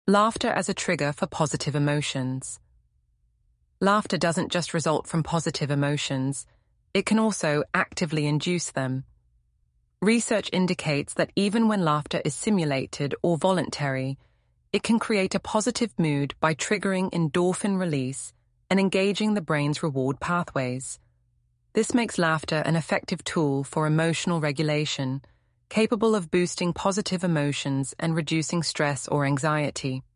Laughter as a trigger for positive emotions. Laughter doesn't just result from positive emotions, it can also actively induce them. Research indicates that even when laughter is simulated or voluntary, it can create a positive mood by triggering endorphin release and engaging the brain's reward pathways. This makes laughter an effective tool for emotional regulation, capable of boosting positive emotions and reducing stress or anxiety.